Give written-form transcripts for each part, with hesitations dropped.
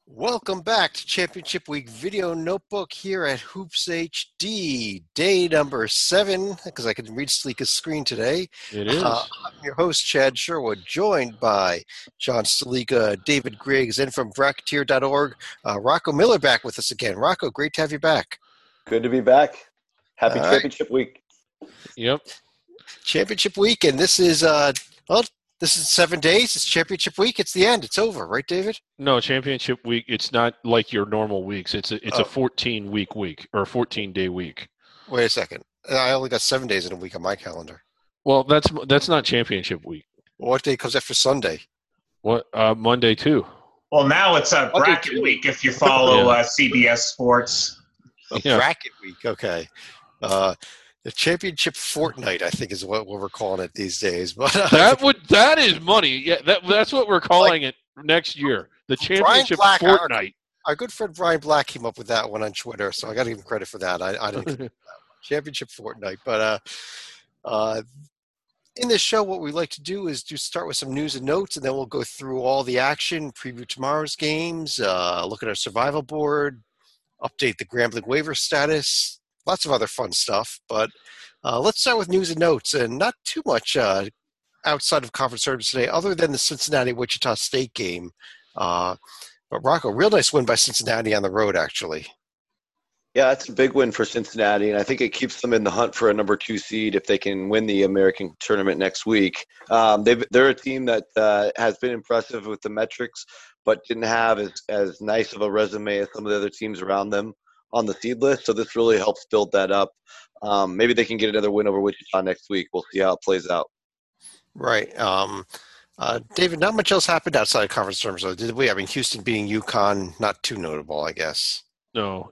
Welcome back to Championship Week Video Notebook here at Hoops HD, day number 7, because I can read Sleeka's screen today. It is. I'm your host, Chad Sherwood, joined by John Sleeka, David Griggs, and from Bracketeer.org, Rocco Miller back with us again. Rocco, great to have you back. Good to be back. Happy All right. Championship Week. Yep. Championship Week, and this is, this is 7 days. It's Championship Week. It's the end. It's over, right, David? No, Championship Week. It's not like your normal weeks. It's a 14-week week or a 14-day week. Wait a second. I only got 7 days in a week on my calendar. Well, that's not Championship Week. What day comes after Sunday? What Monday too? Well, now it's a bracket week if you follow CBS Sports. Yeah. Bracket week, okay. The championship fortnight, I think, is what we're calling it these days. But that is money. Yeah, that's what we're calling it next year. The championship fortnight. Our good friend Brian Black came up with that one on Twitter, so I got to give him credit for that. I didn't championship fortnight, but in this show, what we like to do is start with some news and notes, and then we'll go through all the action, preview tomorrow's games, look at our survival board, update the Grambling waiver status, lots of other fun stuff. But let's start with news and notes, and not too much outside of conference tournaments today, other than the Cincinnati-Wichita State game. But Rocco, real nice win by Cincinnati on the road, actually. Yeah, that's a big win for Cincinnati, and I think it keeps them in the hunt for a number 2 seed if they can win the American tournament next week. They're a team that has been impressive with the metrics, but didn't have as nice of a resume as some of the other teams around them on the seed list, so this really helps build that up. Maybe they can get another win over Wichita next week. We'll see how it plays out. Right. David, not much else happened outside of conference tournaments, though, did we? I mean, Houston beating UConn, not too notable, I guess. No,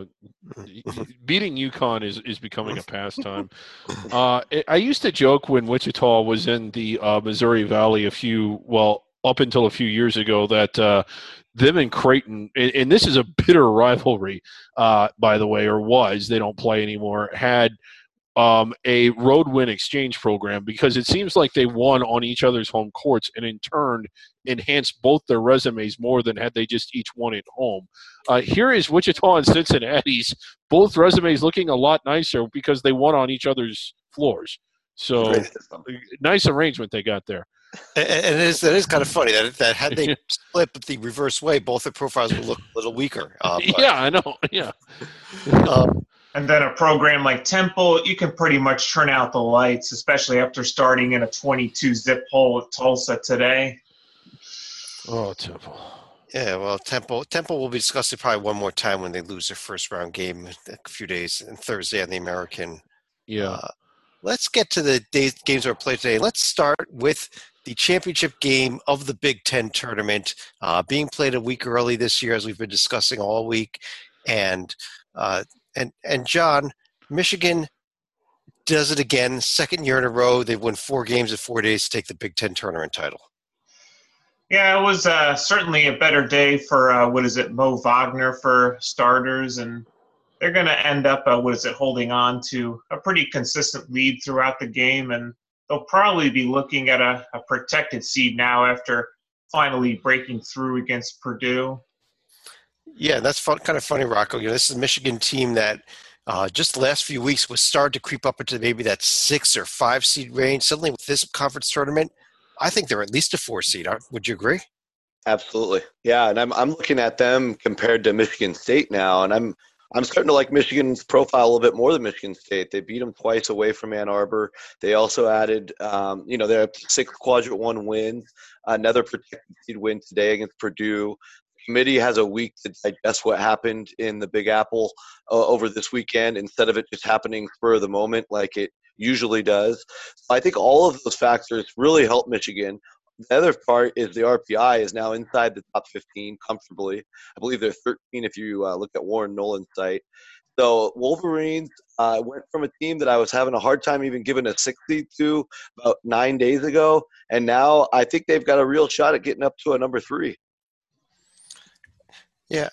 beating UConn is becoming a pastime. I used to joke when Wichita was in the Missouri Valley up until a few years ago that them and Creighton, and this is a bitter rivalry, by the way, or was, they don't play anymore, had a road win exchange program because it seems like they won on each other's home courts and in turn enhanced both their resumes more than had they just each won at home. Here is Wichita and Cincinnati's both resumes looking a lot nicer because they won on each other's floors. So nice arrangement they got there. And it is kind of funny that had they split the reverse way, both their profiles would look a little weaker. Yeah, I know. Yeah. And then a program like Temple, you can pretty much turn out the lights, especially after starting in a 22-zip hole with Tulsa today. Oh, Temple. Yeah, well, Temple will be discussing probably one more time when they lose their first round game in a few days, and Thursday on the American. Yeah. Let's get to the games that are played today. Let's start with the championship game of the Big Ten tournament, being played a week early this year, as we've been discussing all week. And John, Michigan does it again, second year in a row. They've won 4 games in 4 days to take the Big Ten tournament title. Yeah, it was certainly a better day for, Mo Wagner for starters, and they're going to end up, holding on to a pretty consistent lead throughout the game, and they'll probably be looking at a protected seed now after finally breaking through against Purdue. Yeah, that's kind of funny, Rocco. This is a Michigan team that just the last few weeks was starting to creep up into maybe that 6 or 5 seed range. Suddenly with this conference tournament, I think they're at least a 4 seed. Would you agree? Absolutely. Yeah, and I'm looking at them compared to Michigan State now, and I'm starting to like Michigan's profile a little bit more than Michigan State. They beat them twice away from Ann Arbor. They also added, their 6 quadrant 1 wins, another protected seed win today against Purdue. Committee has a week to digest what happened in the Big Apple over this weekend instead of it just happening spur of the moment like it usually does. So I think all of those factors really help Michigan. The other part is the RPI is now inside the top 15 comfortably. I believe they're 13 if you look at Warren Nolan's site. So Wolverines went from a team that I was having a hard time even giving a 60 to about 9 days ago, and now I think they've got a real shot at getting up to a number 3. Yeah,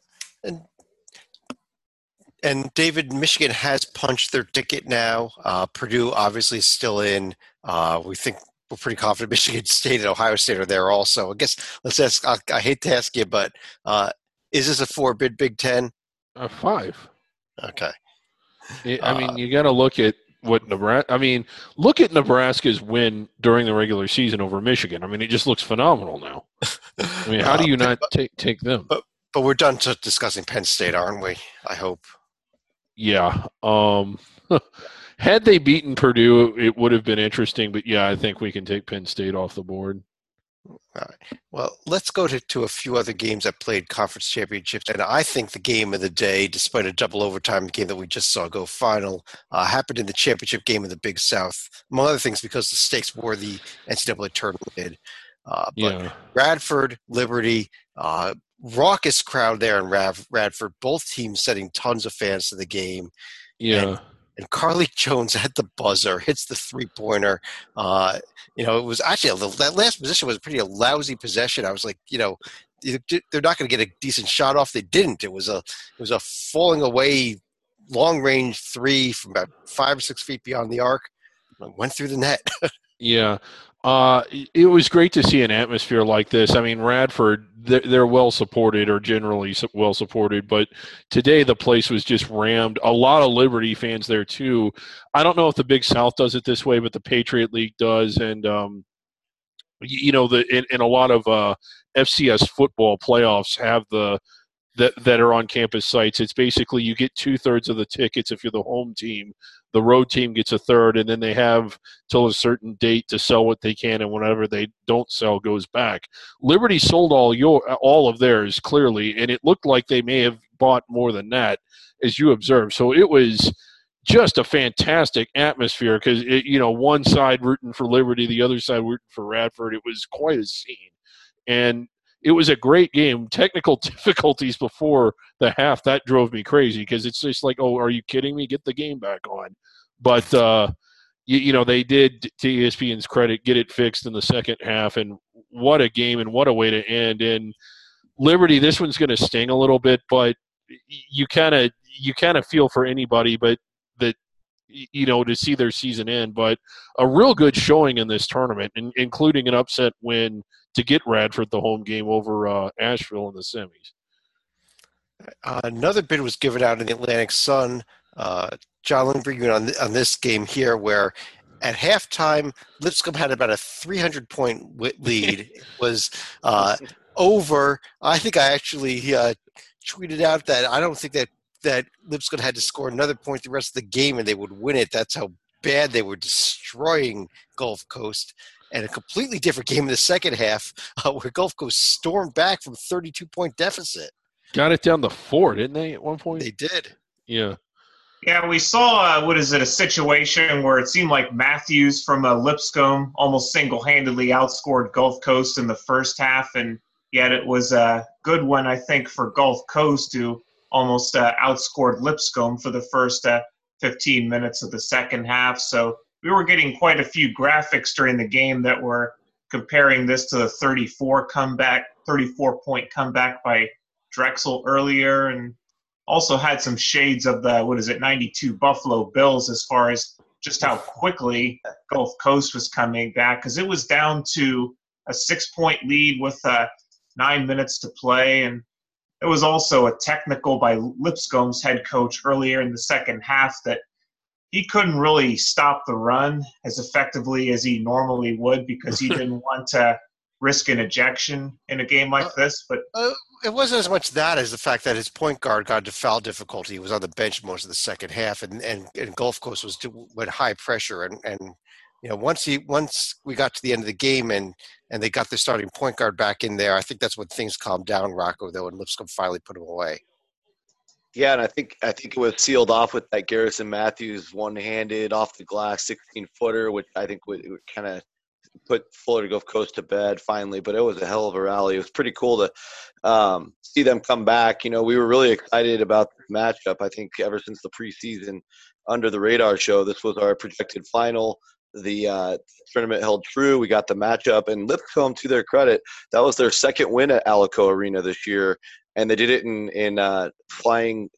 and David, Michigan has punched their ticket now. Purdue obviously is still in. We think we're pretty confident Michigan State and Ohio State are there also. I guess let's ask. I hate to ask you, but is this a 4-bid Big Ten? 5. Okay. I mean, you got to look at what Nebraska. I mean, look at Nebraska's win during the regular season over Michigan. I mean, it just looks phenomenal now. I mean, how do you not take them? But we're done discussing Penn State, aren't we? I hope. Yeah. Had they beaten Purdue, it would have been interesting. But yeah, I think we can take Penn State off the board. All right. Well, let's go to a few other games that played conference championships. And I think the game of the day, despite a double overtime game that we just saw go final, happened in the championship game of the Big South, among other things because the stakes were the NCAA tournament. But Radford, Liberty, raucous crowd there in Radford, both teams sending tons of fans to the game. Yeah. And Carly Jones at the buzzer hits the 3-pointer. It was actually that last possession was a pretty lousy possession. I was like, they're not going to get a decent shot off. They didn't. It was a falling away, long range 3 from about 5 or 6 feet beyond the arc. Went through the net. Yeah. It was great to see an atmosphere like this. I mean, Radford, they're well supported or generally well supported, but today the place was just rammed. A lot of Liberty fans there too. I don't know if the Big South does it this way, but the Patriot League does, and in a lot of FCS football playoffs have that are on campus sites. It's basically you get 2/3 of the tickets if you're the home team. The road team gets 1/3, and then they have till a certain date to sell what they can, and whatever they don't sell goes back. Liberty sold all of theirs clearly, and it looked like they may have bought more than that, as you observed. So it was just a fantastic atmosphere because one side rooting for Liberty, the other side rooting for Radford. It was quite a scene, and it was a great game. Technical difficulties before the half, that drove me crazy because it's just like, oh, are you kidding me? Get the game back on. But, they did, to ESPN's credit, get it fixed in the second half, and what a game and what a way to end. And Liberty, this one's going to sting a little bit, but you kind of feel for anybody but that, to see their season end. But a real good showing in this tournament, including an upset win to get Radford the home game over Asheville in the semis. Another bid was given out in the Atlantic Sun. John Lindbergh on this game here, where at halftime Lipscomb had about a 300-point lead. It was over. I think I actually tweeted out that I don't think that Lipscomb had to score another point the rest of the game and they would win it. That's how bad they were destroying Gulf Coast. And a completely different game in the second half where Gulf Coast stormed back from 32-point deficit. Got it down to 4, didn't they, at one point? They did. Yeah. Yeah, we saw, a situation where it seemed like Matthews from Lipscomb almost single-handedly outscored Gulf Coast in the first half, and yet it was a good one, I think, for Gulf Coast who almost outscored Lipscomb for the first 15 minutes of the second half. So we were getting quite a few graphics during the game that were comparing this to the 34-point comeback by Drexel earlier, and also had some shades of the 92 Buffalo Bills as far as just how quickly Gulf Coast was coming back, because it was down to a 6-point lead with 9 minutes to play. And it was also a technical by Lipscomb's head coach earlier in the second half that he couldn't really stop the run as effectively as he normally would because he didn't want to risk an ejection in a game like this. But it wasn't as much that as the fact that his point guard got into foul difficulty. He was on the bench most of the second half, and Gulf Coast went high pressure. And once we got to the end of the game and they got their starting point guard back in there, I think that's when things calmed down, Rocco, though, and Lipscomb finally put him away. Yeah, and I think it was sealed off with that Garrison Matthews one-handed off the glass 16-footer, which I think would kind of put Florida Gulf Coast to bed finally. But it was a hell of a rally. It was pretty cool to see them come back. We were really excited about this matchup. I think ever since the preseason Under the Radar show, this was our projected final. The tournament held true. We got the matchup, and Lipscomb, to their credit, that was their second win at Alico Arena this year. And they did it in flying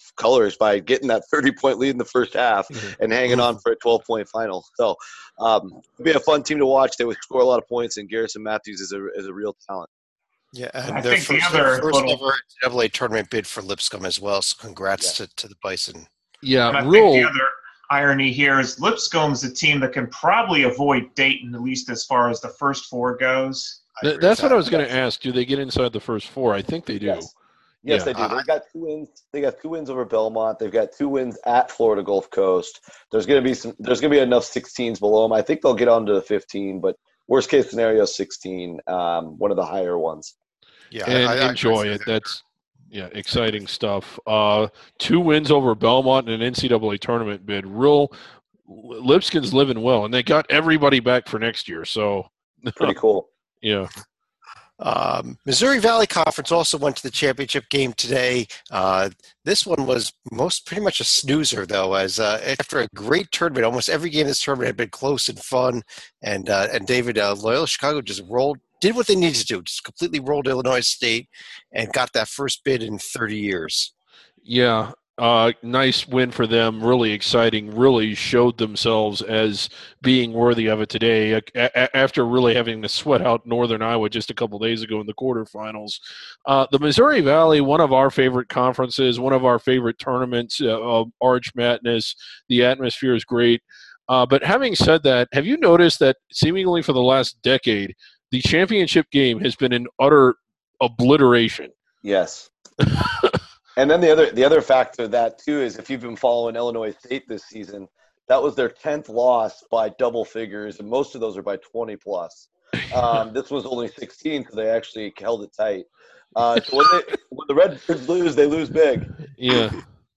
colors by getting that 30-point lead in the first half and hanging on for a 12-point final. So it'll be a fun team to watch. They would score a lot of points, and Garrison Matthews is a real talent. Yeah, and I their think the first other ever little- NCAA tournament bid for Lipscomb as well. So congrats to the Bison. Yeah, And I think real. the other irony here is Lipscomb's a team that can probably avoid Dayton, at least as far as the first four goes. That's what I was going to ask. Do they get inside the first four? I think they do. Yes, Yeah. they do. They've got 2 wins. They got 2 wins over Belmont. They've got 2 wins at Florida Gulf Coast. There's going to be enough 16s below them. I think they'll get on to the 15, but worst case scenario 16, one of the higher ones. Yeah, And I enjoy it. That's exciting stuff. 2 wins over Belmont in an NCAA tournament bid. Real Lipscomb's living well, and they got everybody back for next year. So Pretty cool. yeah. Missouri Valley Conference also went to the championship game today. This one was pretty much a snoozer, though, as after a great tournament, almost every game in this tournament had been close and fun. And David, Loyola Chicago just did what they needed to do, just completely rolled Illinois State and got that first bid in 30 years. Yeah. Nice win for them. Really exciting. Really showed themselves as being worthy of it today. After really having to sweat out Northern Iowa just a couple days ago in the quarterfinals. The Missouri Valley, one of our favorite conferences, one of our favorite tournaments, Arch Madness. The atmosphere is great. But having said that, have you noticed that seemingly for the last decade, the championship game has been an utter obliteration? Yes. And then the other factor of that, too, is if you've been following Illinois State this season, that was their 10th loss by double figures, and most of those are by 20-plus. This was only 16 because they actually held it tight. So when the Redbirds lose, they lose big. Yeah.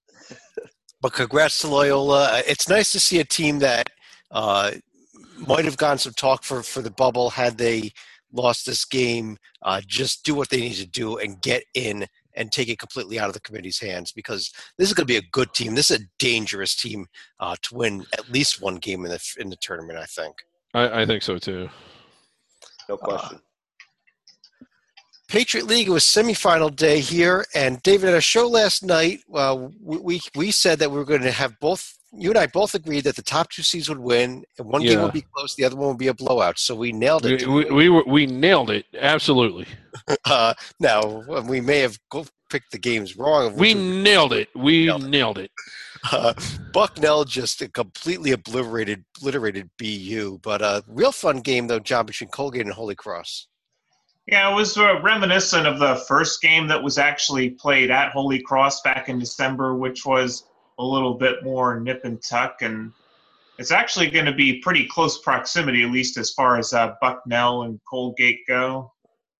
But congrats to Loyola. It's nice to see a team that might have gotten some talk for the bubble had they lost this game, just do what they need to do and get in and take it completely out of the committee's hands, because this is going to be a good team. This is a dangerous team to win at least one game in the tournament, I think. I think so, too. No question. Patriot League, it was semifinal day here, and David, at our show last night, we said that we were going to have both. You and I both agreed that the top 2 seeds would win, and one game would be close, the other one would be a blowout. So we nailed it. We nailed it, absolutely. Now we may have picked the games wrong. We nailed it. Nailed it. Bucknell just completely obliterated BU, but a real fun game though, John, between Colgate and Holy Cross. Yeah, it was reminiscent of the first game that was actually played at Holy Cross back in December, which was a little bit more nip and tuck, and it's actually going to be pretty close proximity, at least as far as Bucknell and Colgate go.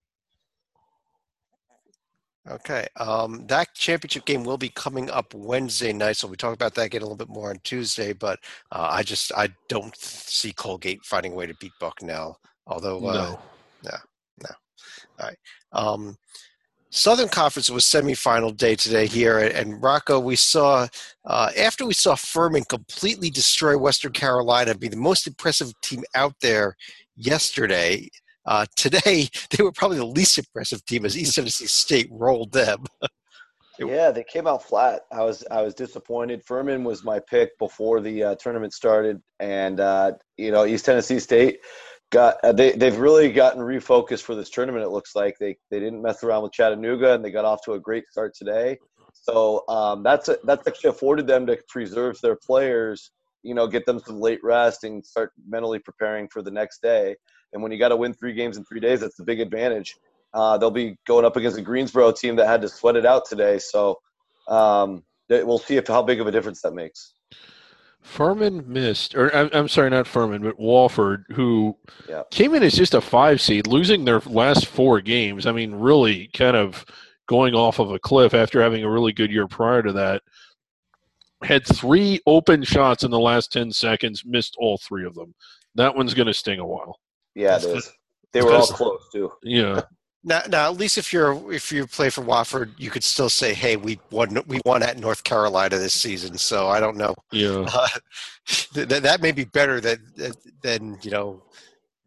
Okay, that championship game will be coming up Wednesday night, so we talk about that again a little bit more on Tuesday. But I don't see Colgate finding a way to beat Bucknell. Although no. All right. Southern Conference was semifinal day today here, and Rocco, we saw after we saw Furman completely destroy Western Carolina, be the most impressive team out there yesterday. Today, they were probably the least impressive team as East Tennessee State rolled them. Yeah, they came out flat. I was disappointed. Furman was my pick before the tournament started, and East Tennessee State they've really gotten refocused for this tournament. It looks like they didn't mess around with Chattanooga, and they got off to a great start today. So that's actually afforded them to preserve their players, get them some late rest and start mentally preparing for the next day. And when you got to win 3 games in 3 days, that's a big advantage. They'll be going up against a Greensboro team that had to sweat it out today. So we'll see how big of a difference that makes. Furman missed, or I'm sorry, not Furman, but Wofford, who came in as just a 5 seed, losing their last 4 games. I mean, really kind of going off of a cliff after having a really good year prior to that. Had 3 open shots in the last 10 seconds, missed all 3 of them. That one's going to sting a while. Yeah, it is. They were all close too. Yeah. Now, at least if you play for Wofford, you could still say, "Hey, we won at North Carolina this season." So I don't know. Yeah. That may be better than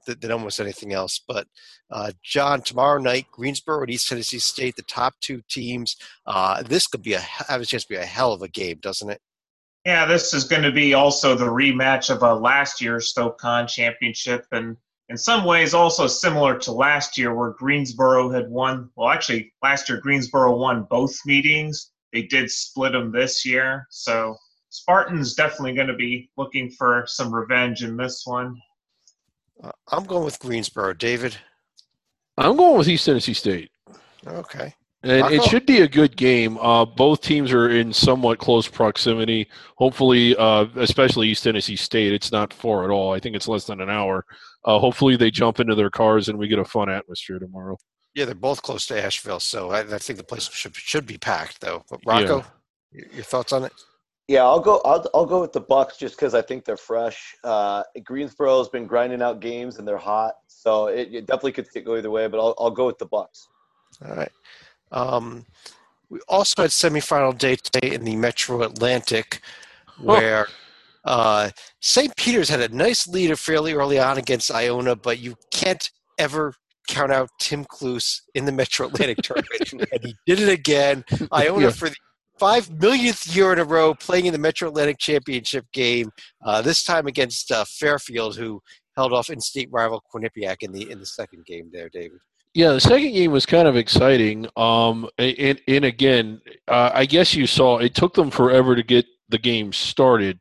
than almost anything else. But John, tomorrow night, Greensboro and East Tennessee State, the top two teams. This could be have a chance to be a hell of a game, doesn't it? Yeah, this is going to be also the rematch of last year's Stoke-Con championship, and in some ways also similar to last year where Greensboro had won. Well, actually, last year Greensboro won both meetings. They did split them this year, so Spartan's definitely going to be looking for some revenge in this one. I'm going with Greensboro. David? I'm going with East Tennessee State. Okay. And it should be a good game. Both teams are in somewhat close proximity. Hopefully, especially East Tennessee State, it's not far at all. I think it's less than an hour. Hopefully they jump into their cars and we get a fun atmosphere tomorrow. Yeah, they're both close to Asheville, so I think the place should be packed, though. But Rocco, your thoughts on it? Yeah, I'll go with the Bucks just because I think they're fresh. Greensboro's been grinding out games and they're hot, so it definitely could go either way. But I'll go with the Bucks. All right. We also had semifinal day today in the Metro Atlantic, where St. Peter's had a nice lead fairly early on against Iona, but you can't ever count out Tim Cluse in the Metro Atlantic tournament, and he did it again. Iona for the 5 millionth year in a row playing in the Metro Atlantic Championship game, this time against Fairfield, who held off in-state rival Quinnipiac in the second game there, David. Yeah, the second game was kind of exciting. And again, I guess you saw it took them forever to get the game started.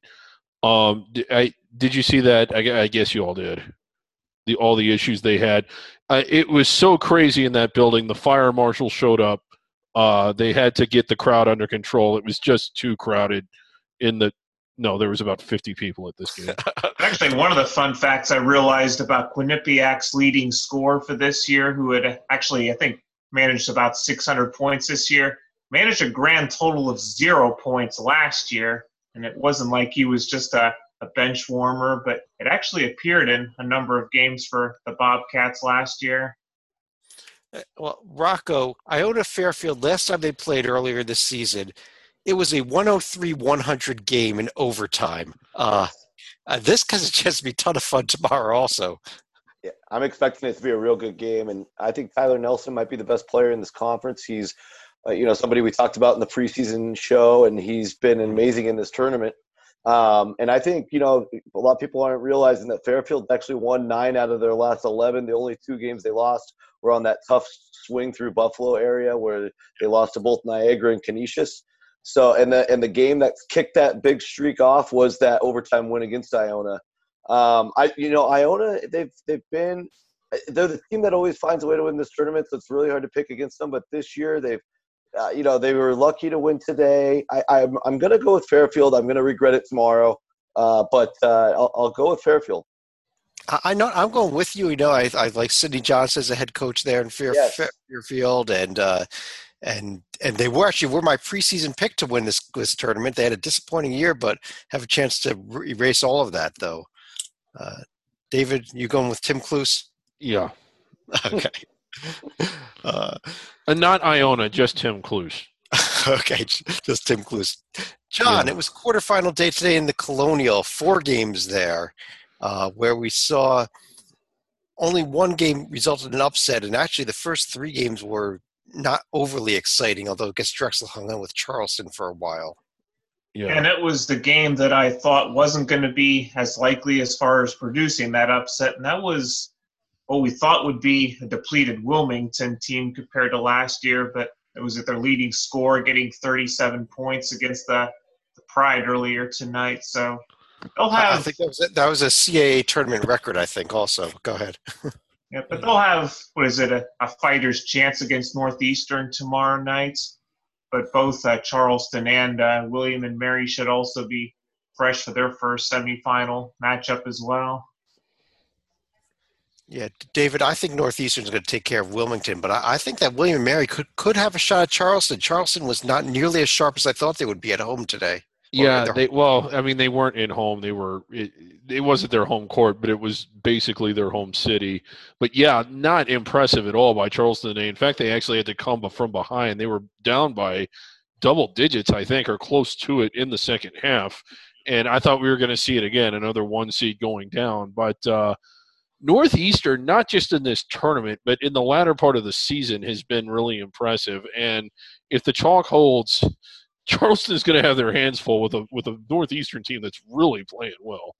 Did you see that? I guess you all did. All the issues they had. It was so crazy in that building. The fire marshal showed up. They had to get the crowd under control. It was just too crowded. There was about 50 people at this game. Actually, one of the fun facts I realized about Quinnipiac's leading scorer for this year, who had actually, I think, managed about 600 points this year, managed a grand total of 0 points last year. And it wasn't like he was just a bench warmer, but it actually appeared in a number of games for the Bobcats last year. Well, Rocco, Iona Fairfield, last time they played earlier this season, it was a 103-100 game in overtime. This has a chance to be a ton of fun tomorrow also. Yeah, I'm expecting it to be a real good game, and I think Tyler Nelson might be the best player in this conference. He's somebody we talked about in the preseason show, and he's been amazing in this tournament. And I think, a lot of people aren't realizing that Fairfield actually won 9 out of their last 11. The only 2 games they lost were on that tough swing through Buffalo area where they lost to both Niagara and Canisius. So, and the game that kicked that big streak off was that overtime win against Iona. Iona, they're the team that always finds a way to win this tournament, so it's really hard to pick against them. But this year, they were lucky to win today. I'm going to go with Fairfield. I'm going to regret it tomorrow, but I'll go with Fairfield. I know I'm going with you. I like Sidney Johnson as a head coach there in Fairfield, and they were my preseason pick to win this tournament. They had a disappointing year, but have a chance to erase all of that, though. David, you going with Tim Cluse? Yeah. Okay. And not Iona, just Tim Cluse. Okay, just Tim Cluse. John, It was quarterfinal day today in the Colonial. 4 games there, where we saw only one game resulted in an upset, and actually the first 3 games were not overly exciting, although I guess Drexel hung on with Charleston for a while. Yeah. And it was the game that I thought wasn't going to be as likely as far as producing that upset, and that was what we thought would be a depleted Wilmington team compared to last year, but it was at their leading scorer getting 37 points against the Pride earlier tonight. So they'll have. I think that was a CAA tournament record, I think, also. Go ahead. Yeah, but they'll have, a fighter's chance against Northeastern tomorrow night. But both Charleston and William and Mary should also be fresh for their first semifinal matchup as well. Yeah, David, I think Northeastern's going to take care of Wilmington, but I think that William and Mary could have a shot at Charleston. Charleston was not nearly as sharp as I thought they would be at home today. Yeah, they weren't in home. It wasn't their home court, but it was basically their home city. But yeah, not impressive at all by Charleston today. In fact, they actually had to come from behind. They were down by double digits, I think, or close to it in the second half. And I thought we were going to see it again, another 1 seed going down. But Northeastern, not just in this tournament, but in the latter part of the season, has been really impressive. And if the chalk holds, Charleston's going to have their hands full with a Northeastern team that's really playing well.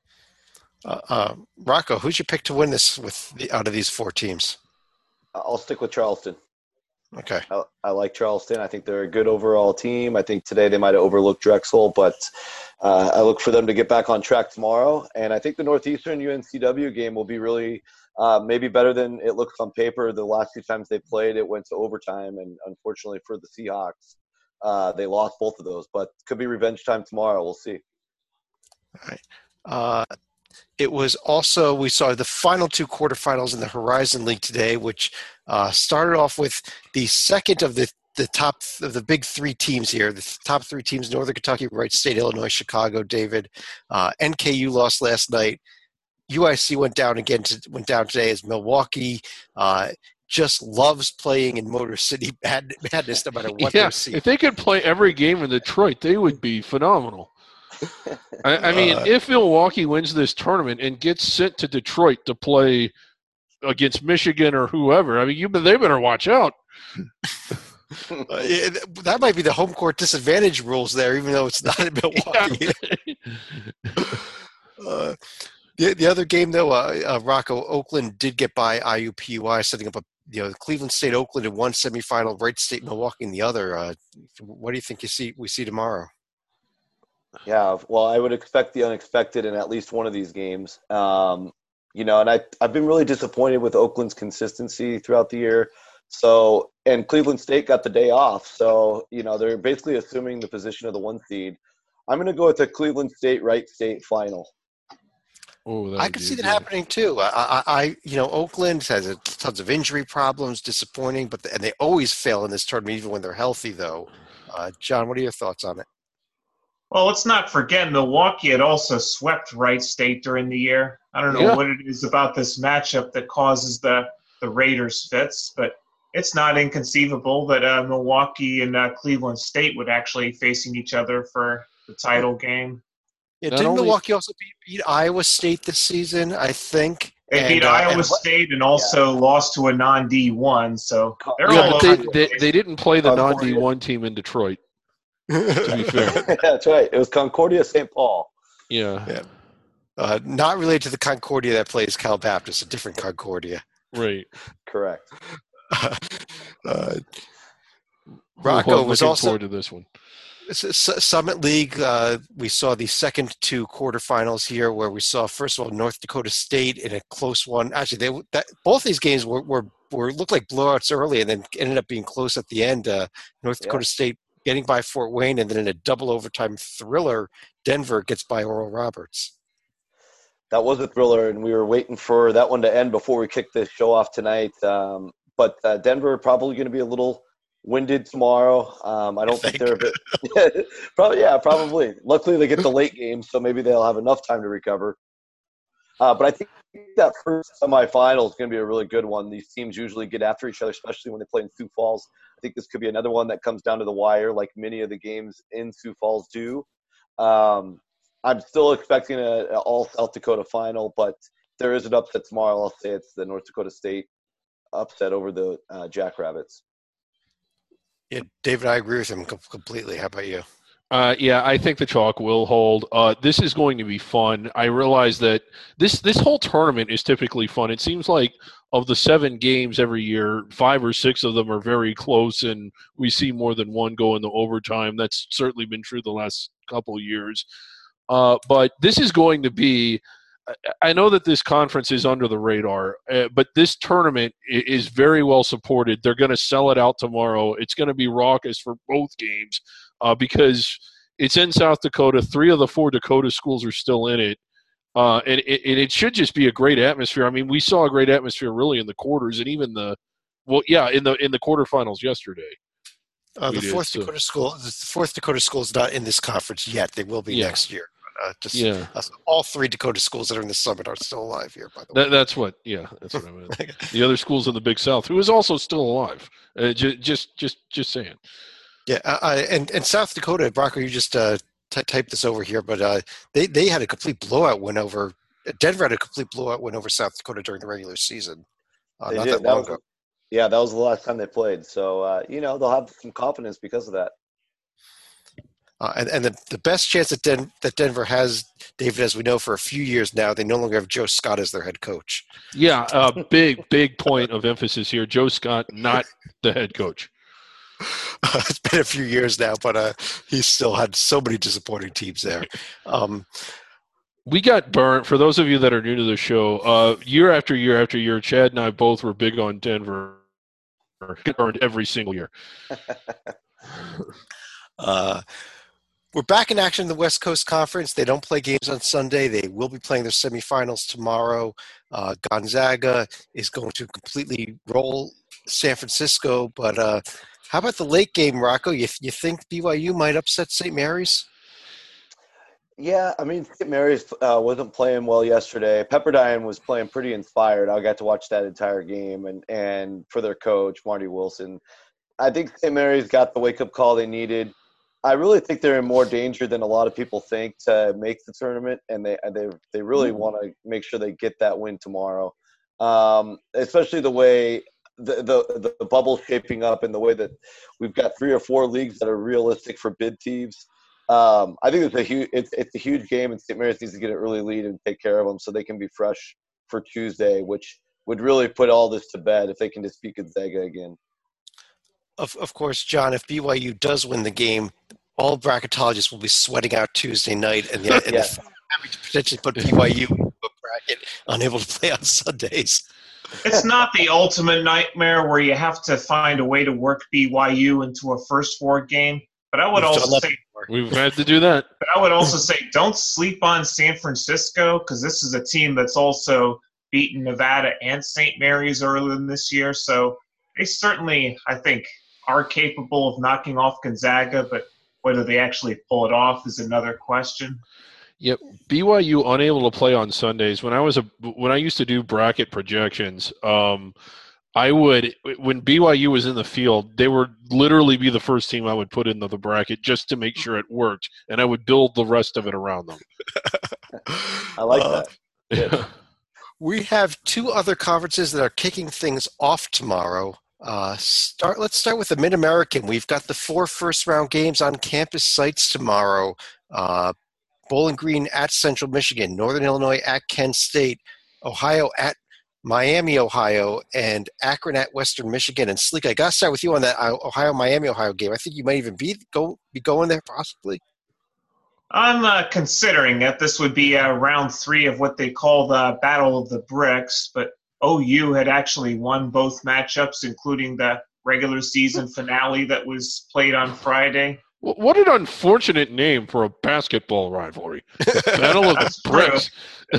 Rocco, who's your pick to win this out of these 4 teams? I'll stick with Charleston. Okay. I like Charleston. I think they're a good overall team. I think today they might have overlooked Drexel, but I look for them to get back on track tomorrow. And I think the Northeastern UNCW game will be really maybe better than it looks on paper. The last 2 times they played, it went to overtime, and unfortunately for the Seahawks, they lost both of those. But could be revenge time tomorrow. We'll see. All right. It was also, we saw the final 2 quarterfinals in the Horizon League today, which started off with the second of the top of the big 3 teams here. The top 3 teams: Northern Kentucky, Wright State, Illinois, Chicago. David, NKU lost last night. UIC went down today as Milwaukee just loves playing in Motor City Madness, no matter what they see. If they could play every game in Detroit, they would be phenomenal. I mean, if Milwaukee wins this tournament and gets sent to Detroit to play against Michigan or whoever, I mean, they better watch out. That might be the home court disadvantage rules there, even though it's not in Milwaukee. The other game, though, Rocco, Oakland did get by IUPUI, setting up Cleveland State, Oakland in one semifinal, Wright State, Milwaukee in the other. What do you think we see tomorrow? Yeah, well, I would expect the unexpected in at least one of these games. And I've been really disappointed with Oakland's consistency throughout the year. So, and Cleveland State got the day off. So, they're basically assuming the position of the 1 seed. I'm going to go with the Cleveland State, Wright State final. Oh, I could see that happening too. Oakland has tons of injury problems, disappointing, and they always fail in this tournament, even when they're healthy, though. John, what are your thoughts on it? Well, let's not forget Milwaukee had also swept Wright State during the year. I don't know what it is about this matchup that causes the Raiders fits, but it's not inconceivable that Milwaukee and Cleveland State would actually facing each other for the title game. Yeah, didn't Milwaukee also beat Iowa State this season, I think? They beat Iowa State and also lost to a non-D1, so they're all over. They didn't play the non-D1 team in Detroit. To be fair. That's right. It was Concordia St. Paul. Yeah. Not related to the Concordia that plays Cal Baptist, a different Concordia. Right. Correct. Rocco was also forward to this one. Summit League. We saw the second 2 quarterfinals here, where we saw, first of all, North Dakota State in a close one. Actually, both these games were looked like blowouts early, and then ended up being close at the end. North Dakota State getting by Fort Wayne, and then in a double overtime thriller, Denver gets by Oral Roberts. That was a thriller, and we were waiting for that one to end before we kick the show off tonight. But Denver probably going to be a little winded tomorrow. I don't think they're a bit – probably. Luckily, they get the late game, so maybe they'll have enough time to recover. But I think that first semifinal is going to be a really good one. These teams usually get after each other, especially when they play in Sioux Falls. I think this could be another one that comes down to the wire, like many of the games in Sioux Falls do. I'm still expecting an all South Dakota final, but there is an upset tomorrow. I'll say it's the North Dakota State upset over the Jackrabbits. Yeah, David, I agree with him completely. How about you? I think the chalk will hold. This is going to be fun. I realize that this whole tournament is typically fun. It seems like of the 7 games every year, 5 or 6 of them are very close, and we see more than one go into overtime. That's certainly been true the last couple of years. But this is going to be – I know that this conference is under the radar, but this tournament is very well supported. They're going to sell it out tomorrow. It's going to be raucous for both games. Because it's in South Dakota. 3 of the 4 Dakota schools are still in it. And it should just be a great atmosphere. I mean, we saw a great atmosphere really in the quarters and even in the quarterfinals yesterday. The fourth Dakota school is not in this conference yet. They will be next year. All 3 Dakota schools that are in the summit are still alive here, by the way. That's what I meant. The other schools in the Big South, who is also still alive. Just saying. Yeah, and South Dakota, Brock, you just typed this over here, but they had a complete blowout win over Denver had a complete blowout win over South Dakota during the regular season. They Not did. that long ago. Yeah, that was the last time they played. So, they'll have some confidence because of that. And the best chance that Denver has, David, as we know, for a few years now, they no longer have Joe Scott as their head coach. Yeah, big point of emphasis here. Joe Scott, not the head coach. It's been a few years now, but he's still had so many disappointing teams there. We got burnt. For those of you that are new to the show, year after year after year, Chad and I both were big on Denver. Get burned every single year. We're back in action in the West Coast Conference. They don't play games on Sunday. They will be playing their semifinals tomorrow. Gonzaga is going to completely roll San Francisco. But how about the late game, Rocco? You think BYU might upset St. Mary's? Yeah, I mean, St. Mary's wasn't playing well yesterday. Pepperdine was playing pretty inspired. I got to watch that entire game, and for their coach, Marty Wilson. I think St. Mary's got the wake-up call they needed. I really think they're in more danger than a lot of people think to make the tournament, and they really want to make sure they get that win tomorrow. Especially the way the bubble's shaping up and the way that we've got 3 or 4 leagues that are realistic for bid teams. I think it's a huge game, and St. Mary's needs to get an early lead and take care of them so they can be fresh for Tuesday, which would really put all this to bed if they can just beat Gonzaga again. Of course, John, if BYU does win the game, all bracketologists will be sweating out Tuesday night and having to potentially put BYU into a bracket unable to play on Sundays. It's not the ultimate nightmare where you have to find a way to work BYU into a first 4 game. But I would we've had to do that. But I would also say don't sleep on San Francisco, because this is a team that's also beaten Nevada and St. Mary's earlier in this year. So they certainly, I think, are capable of knocking off Gonzaga, but whether they actually pull it off is another question. Yep, BYU unable to play on Sundays. When I used to do bracket projections, I would, when BYU was in the field, they would literally be the first team I would put into the bracket just to make sure it worked, and I would build the rest of it around them. I like that. Yeah. We have 2 other conferences that are kicking things off tomorrow. Let's start with the Mid-American. We've got the 4 first-round games on campus sites tomorrow. Bowling Green at Central Michigan, Northern Illinois at Kent State, Ohio at Miami, Ohio, and Akron at Western Michigan. And Sleek, I got to start with you on that Ohio game. I think you might even be going there possibly. I'm considering it. This would be round 3 of what they call the Battle of the Bricks, but OU had actually won both matchups, including the regular season finale that was played on Friday. What an unfortunate name for a basketball rivalry. Battle of the Bricks.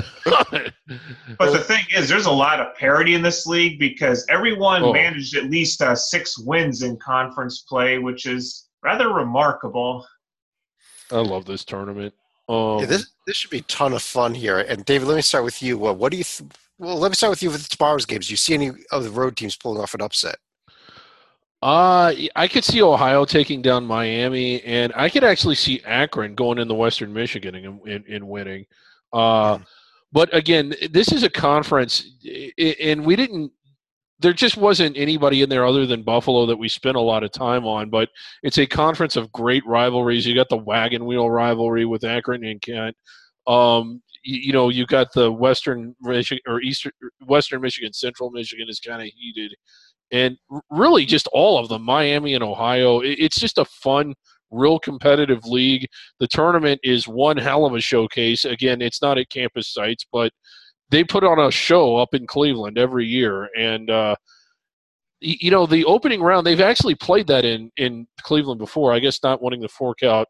But the thing is, there's a lot of parity in this league because everyone managed at least 6 wins in conference play, which is rather remarkable. I love this tournament. This should be a ton of fun here. And David, let me start with you. What do you? Let me start with you with tomorrow's games. Do you see any of the road teams pulling off an upset? I could see Ohio taking down Miami, and I could actually see Akron going into Western Michigan and winning. But again, this is a conference, and there just wasn't anybody in there other than Buffalo that we spent a lot of time on, but it's a conference of great rivalries. You got the wagon wheel rivalry with Akron and Kent. You got the Western Michigan, Central Michigan is kind of heated. And really just all of them, Miami and Ohio, it's just a fun, real competitive league. The tournament is one hell of a showcase. Again, it's not at campus sites, but they put on a show up in Cleveland every year. And, the opening round, they've actually played that in Cleveland before. I guess not wanting to fork out,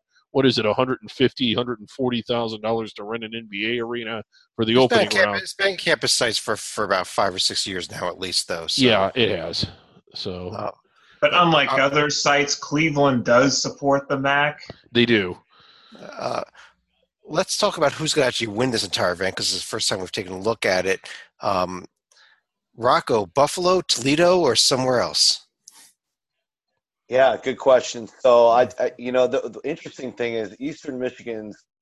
$140,000 to rent an NBA arena for the opening round. It's been campus sites for about 5 or 6 years now, at least, though. So. Yeah, it has. So, but unlike other sites, Cleveland does support the MAC. They do. Let's talk about who's going to actually win this entire event because it's the first time we've taken a look at it. Rocco, Buffalo, Toledo, or somewhere else? Yeah, good question. So, the interesting thing is Eastern Michigan's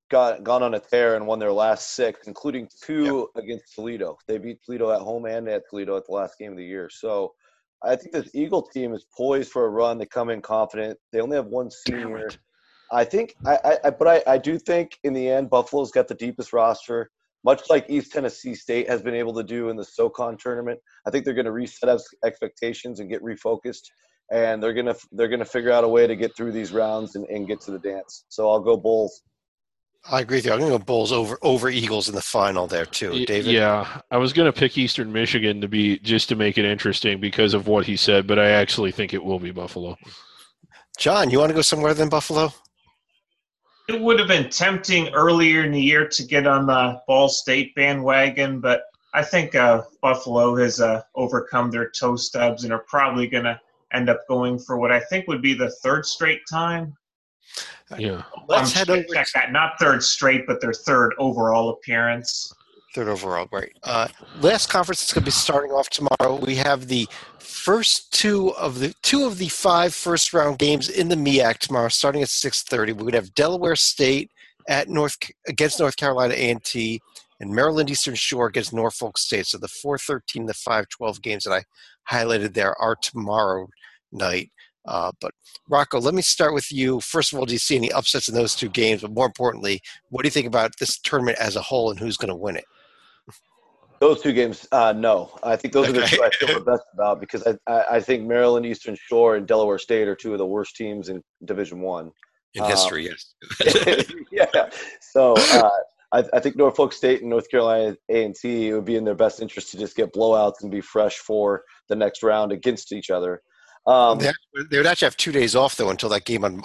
gone on a tear and won their last 6, including 2 against Toledo. They beat Toledo at home and at Toledo at the last game of the year. So I think this Eagle team is poised for a run. They come in confident. They only have one senior. I think, but I do think in the end, Buffalo's got the deepest roster, much like East Tennessee State has been able to do in the SoCon tournament. I think they're going to reset expectations and get refocused, and they're gonna figure out a way to get through these rounds and get to the dance. So I'll go Bulls. I agree with you. I'm going to go Bulls over Eagles in the final there too. David? Yeah, I was going to pick Eastern Michigan to make it interesting because of what he said, but I actually think it will be Buffalo. John, you want to go somewhere than Buffalo? It would have been tempting earlier in the year to get on the Ball State bandwagon, but I think Buffalo has overcome their toe stubs and are probably going to end up going for what I think would be the 3rd straight time. Yeah. Let's head over. Check that. Not 3rd straight, but their 3rd overall appearance. 3rd overall, right. Last conference is going to be starting off tomorrow. We have the first two of the 5 first-round games in the MEAC tomorrow, starting at 6:30. We're going to have Delaware State against North Carolina A&T, and Maryland Eastern Shore against Norfolk State. So the 4-13 and the 5-12 games that I highlighted there are tomorrow night. But Rocco, let me start with you. First of all, do you see any upsets in those 2 games? But more importantly, what do you think about this tournament as a whole and who's going to win it? Those 2 games, no. I think those are the 2 I feel the best about because I think Maryland Eastern Shore and Delaware State are 2 of the worst teams in Division I. In history, yes. Yeah. So I think Norfolk State and North Carolina A&T, it would be in their best interest to just get blowouts and be fresh for the next round against each other. They would actually have 2 days off though until that game on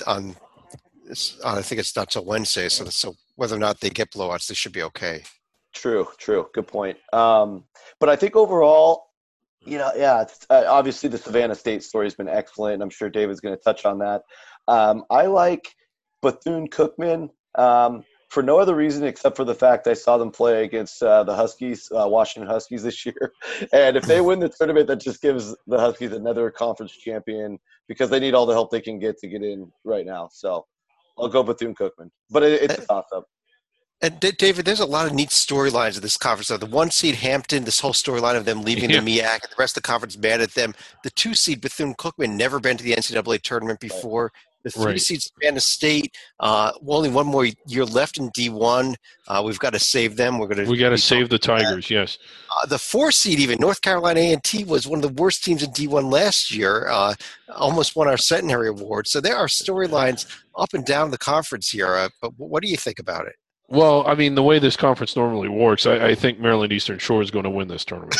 I think it's not till Wednesday. So whether or not they get blowouts, they should be okay. True. Good point. But I think overall, obviously the Savannah State story has been excellent, and I'm sure David's going to touch on that. I like Bethune-Cookman for no other reason except for the fact I saw them play against the Huskies, Washington Huskies this year. And if they win the tournament, that just gives the Huskies another conference champion because they need all the help they can get to get in right now. So I'll go Bethune-Cookman. But it's a toss-up. And David, there's a lot of neat storylines of this conference. So the 1 seed Hampton, this whole storyline of them leaving the MEAC, and the rest of the conference mad at them. The 2 seed Bethune-Cookman, never been to the NCAA tournament before. Right. The 3 seed Savannah State, only 1 more year left in D1. We've got to save them. We got to save the Tigers. Yes. The 4 seed, even North Carolina A&T, was one of the worst teams in D1 last year. Almost won our Centenary Award. So there are storylines up and down the conference here. But what do you think about it? Well, I mean, the way this conference normally works, I think Maryland Eastern Shore is going to win this tournament.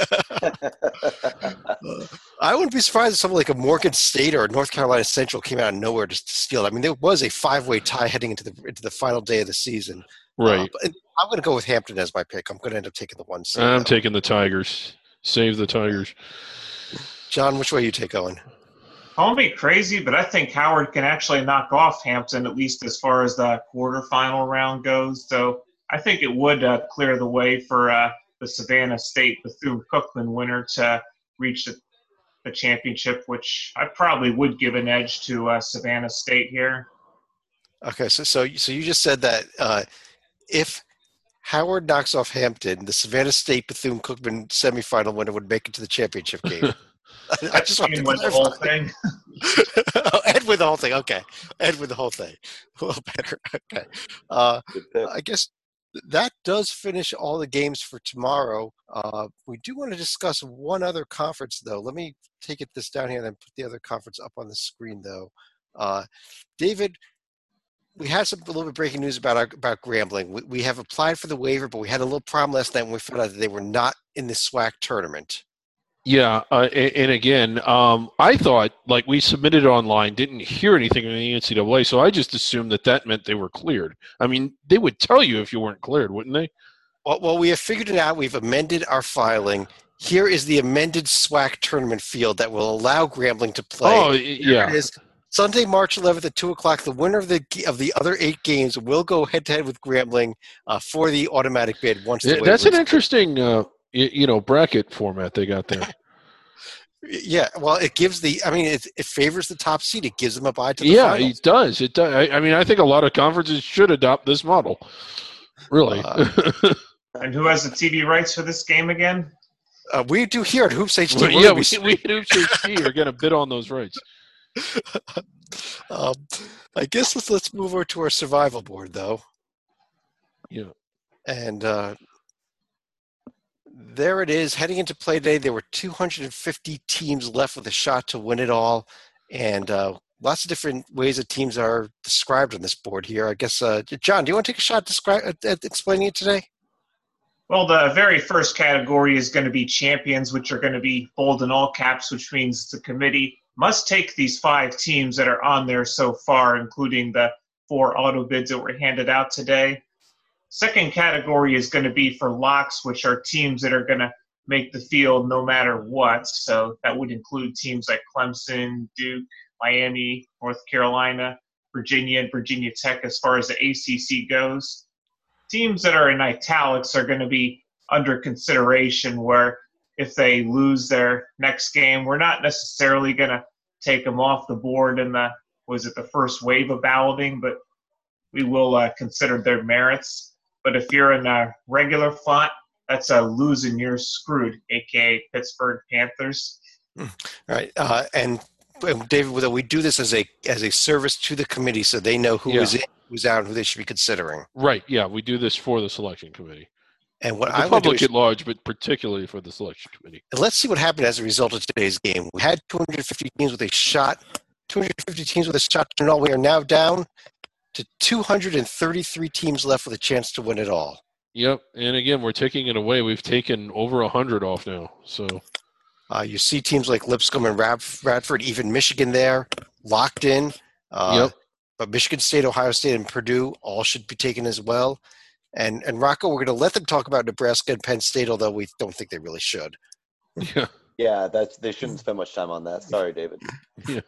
I wouldn't be surprised if something like a Morgan State or North Carolina Central came out of nowhere just to steal it. I mean, there was a 5-way tie heading into the final day of the season. Right. But I'm going to go with Hampton as my pick. I'm going to end up taking the 1 seed. I'm taking the Tigers. Save the Tigers. John, which way you take going? Call me crazy, but I think Howard can actually knock off Hampton, at least as far as the quarterfinal round goes. So I think it would clear the way for the Savannah State Bethune-Cookman winner to reach the championship, which I probably would give an edge to Savannah State here. Okay, so you just said that if Howard knocks off Hampton, the Savannah State Bethune-Cookman semifinal winner would make it to the championship game. I just want to win the whole thing. Ed with the whole thing. Okay. Ed with the whole thing. A little better. Okay. I guess that does finish all the games for tomorrow. We do want to discuss one other conference, though. Let me take this down here and then put the other conference up on the screen, though. David, we had a little bit of breaking news about Grambling. We have applied for the waiver, but we had a little problem last night when we found out that they were not in the SWAC tournament. Yeah, and again, I thought, we submitted it online, didn't hear anything from the NCAA, so I just assumed that meant they were cleared. I mean, they would tell you if you weren't cleared, wouldn't they? Well, we have figured it out. We've amended our filing. Here is the amended SWAC tournament field that will allow Grambling to play. Oh, yeah. It is Sunday, March 11th at 2 o'clock. The winner of the other 8 games will go head-to-head with Grambling for the automatic bid. Once the that's an interesting bracket format they got there. Yeah, well, it gives it favors the top seed. It gives them a bye to the Yeah, finals. it does. It does. I mean, I think a lot of conferences should adopt this model. Really. And who has the TV rights for this game again? We do here at Hoops HD. Well, yeah, we at Hoops HD are going to bid on those rights. I guess let's move over to our survival board, though. Yeah. And there it is. Heading into play day, there were 250 teams left with a shot to win it all. And lots of different ways that teams are described on this board here. I guess, John, do you want to take a shot at explaining it today? Well, the very first category is going to be champions, which are going to be bold in all caps, which means the committee must take these 5 teams that are on there so far, including the 4 auto bids that were handed out today. Second category is going to be for locks, which are teams that are going to make the field no matter what. So that would include teams like Clemson, Duke, Miami, North Carolina, Virginia, and Virginia Tech as far as the ACC goes. Teams that are in italics are going to be under consideration, where if they lose their next game, we're not necessarily going to take them off the board in the first wave of balloting, but we will consider their merits. But if you're in a regular font, that's a lose and you're screwed, aka Pittsburgh Panthers. All right, and David, we do this as a service to the committee, so they know who is in, who's out, and who they should be considering. Right. Yeah, we do this for the selection committe. And what the public at large, but particularly for the selection committee. And let's see what happened as a result of today's game. We had 250 teams with a shot. 250 teams with a shot to win it all. We are now down to 233 teams left with a chance to win it all. Yep, and again, we're taking it away. We've taken over 100 off now. So you see teams like Lipscomb and Radford, even Michigan there, locked in. Yep. But Michigan State, Ohio State, and Purdue all should be taken as well. And Rocco, we're going to let them talk about Nebraska and Penn State, although we don't think they really should. Yeah. Yeah, they shouldn't spend much time on that. Sorry, David. Yeah.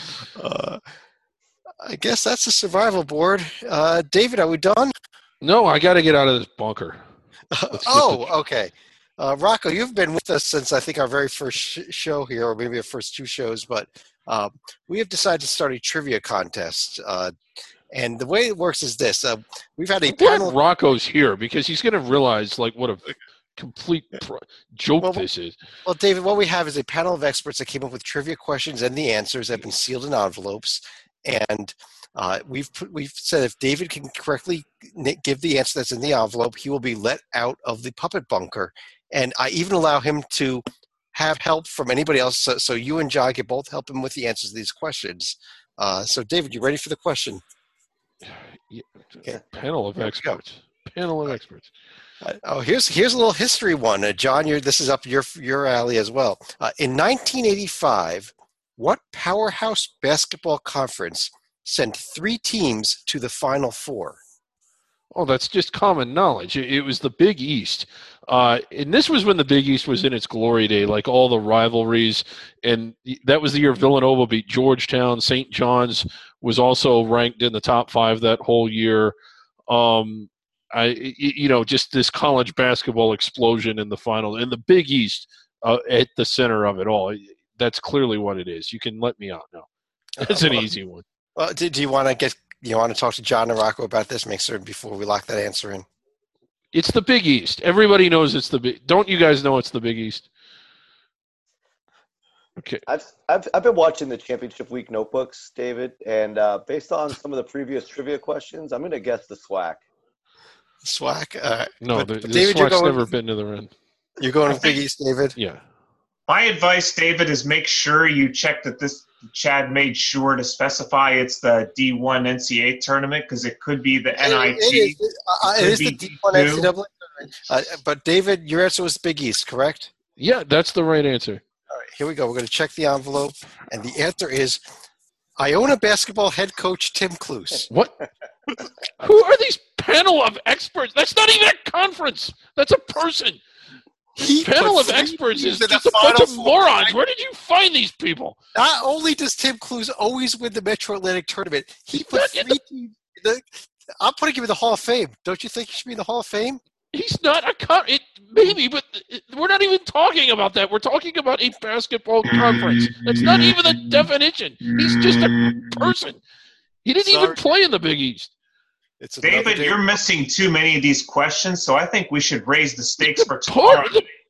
I guess that's the survival board. David, are we done? No, I got to get out of this bunker. Okay. Rocco, you've been with us since I think our very first show here, or maybe our first 2 shows, but we have decided to start a trivia contest. And the way it works is this. We've had a panel. Rocco's here because he's going to realize what a complete joke this is. Well, David, what we have is a panel of experts that came up with trivia questions, and the answers have been sealed in envelopes. And we've said if David can correctly give the answer that's in the envelope, he will be let out of the puppet bunker. And I even allow him to have help from anybody else. So you and John can both help him with the answers to these questions. So, David, you ready for the question? Yeah. Okay. Panel of experts. Panel of experts. Here's a little history one. John, this is up your alley as well. In 1985, what powerhouse basketball conference sent 3 teams to the Final Four? Oh, that's just common knowledge. It was the Big East. And this was when the Big East was in its glory day, like all the rivalries. And that was the year Villanova beat Georgetown. St. John's was also ranked in the top 5 that whole year. Just this college basketball explosion in the final. And the Big East at the center of it all. That's clearly what it is. You can let me out now. It's an easy one. Well, do you want to talk to John and Rocco about this? Make certain before we lock that answer in. It's the Big East. Everybody knows it's the Big. Don't you guys know it's the Big East? Okay. I've been watching the Championship Week notebooks, David, and based on some of the previous trivia questions, I'm going to guess the SWAC. SWAC? No, but the David, SWAC's never been to the Ren. You're going to Big East, David? Yeah. My advice, David, is make sure you check that Chad made sure to specify it's the D1 NCAA tournament because it could be the NIT. It is the D1 NCAA tournament. But David, your answer was Big East, correct? Yeah, that's the right answer. All right, here we go. We're going to check the envelope, and the answer is Iona basketball head coach Tim Cluse. What? Who are these panel of experts? That's not even a conference. That's a person. Panel of experts is just a bunch of morons. Where did you find these people? Not only does Tim Cluse always win the Metro Atlantic tournament, he put 3 teams. I'm putting him in the Hall of Fame. Don't you think he should be in the Hall of Fame? He's not Maybe, but we're not even talking about that. We're talking about a basketball conference. That's not even the definition. He's just a person. He didn't even play in the Big East. David, you're missing too many of these questions, so I think we should raise the stakes for tomorrow.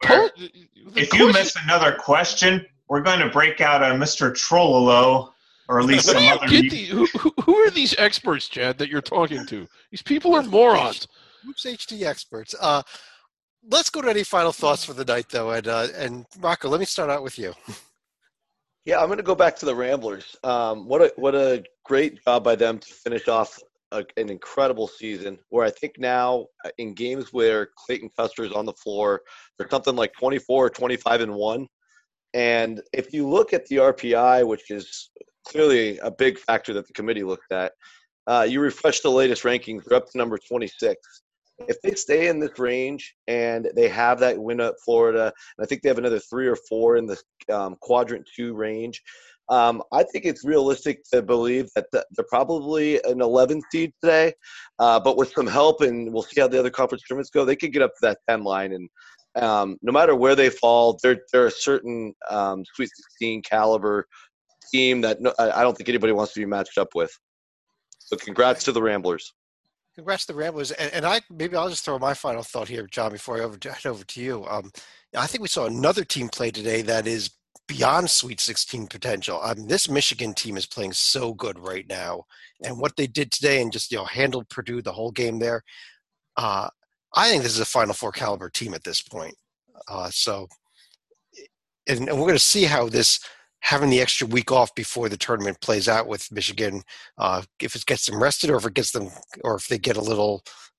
If you miss another question, we're going to break out a Mr. Trollolo, or at least some other. Who are these experts, Chad, that you're talking to? These people are morons. Hoops HD experts. Let's go to any final thoughts for the night, though. And Rocco, let me start out with you. Yeah, I'm going to go back to the Ramblers. What a great job by them to finish off an incredible season, where I think now in games where Clayton Custer is on the floor, they're something like 24 or 25-1. And if you look at the RPI, which is clearly a big factor that the committee looked at, you refresh the latest rankings, they're up to number 26. If they stay in this range and they have that win at Florida, and I think they have another 3 or 4 in the quadrant 2 range, I think it's realistic to believe that they're probably an 11 seed today, but with some help, and we'll see how the other conference tournaments go, they could get up to that 10 line. And no matter where they fall, they're a certain Sweet 16 caliber team that I don't think anybody wants to be matched up with. So congrats to the Ramblers. Congrats to the Ramblers. And I'll just throw my final thought here, John, before I head over to you. I think we saw another team play today that is beyond Sweet 16 potential. This Michigan team is playing so good right now. And what they did today and just handled Purdue the whole game there, I think this is a Final Four caliber team at this point. And we're going to see how this having the extra week off before the tournament plays out with Michigan, if it gets them rested or if they get a little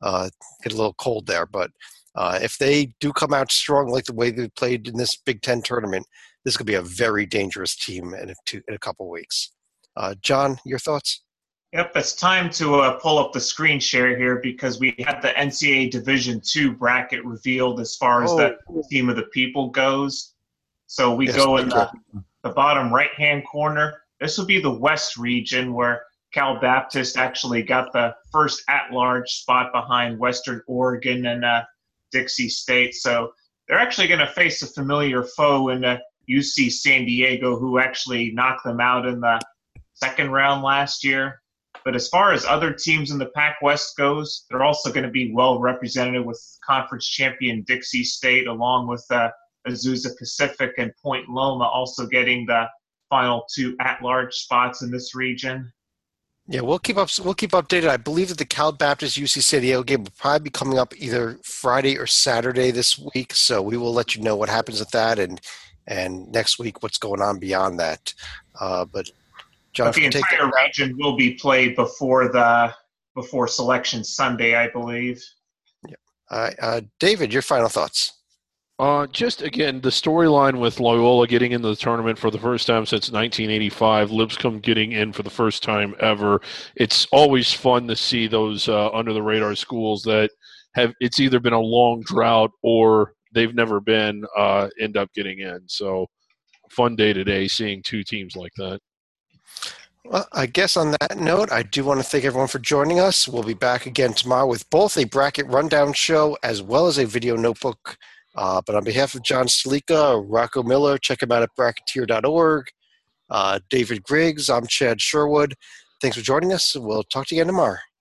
cold there. But if they do come out strong like the way they played in this Big Ten tournament, this could be a very dangerous team in a couple weeks. John, your thoughts? Yep, it's time to pull up the screen share here because we had the NCAA Division II bracket revealed as far as the team of the people goes. So we go in the bottom right-hand corner. This will be the West region where Cal Baptist actually got the first at-large spot behind Western Oregon and Dixie State. So they're actually going to face a familiar foe in UC San Diego, who actually knocked them out in the second round last year. But as far as other teams in the Pac West goes, they're also going to be well represented with conference champion Dixie State, along with Azusa Pacific and Point Loma also getting the final 2 at-large spots in this region. Yeah, we'll keep updated. I believe that the Cal Baptist UC San Diego game will probably be coming up either Friday or Saturday this week. So we will let you know what happens with that and next week what's going on beyond that. But John, the entire region will be played before Selection Sunday, I believe. Yeah. David, your final thoughts. Just again, the storyline with Loyola getting into the tournament for the first time since 1985, Lipscomb getting in for the first time ever. It's always fun to see those under the radar schools that it's either been a long drought or they've never been end up getting in. So fun day today seeing 2 teams like that. Well, I guess on that note, I do want to thank everyone for joining us. We'll be back again tomorrow with both a bracket rundown show as well as a video notebook. But on behalf of John Salika, Rocco Miller, check him out at bracketeer.org. David Griggs, I'm Chad Sherwood. Thanks for joining us. We'll talk to you again tomorrow.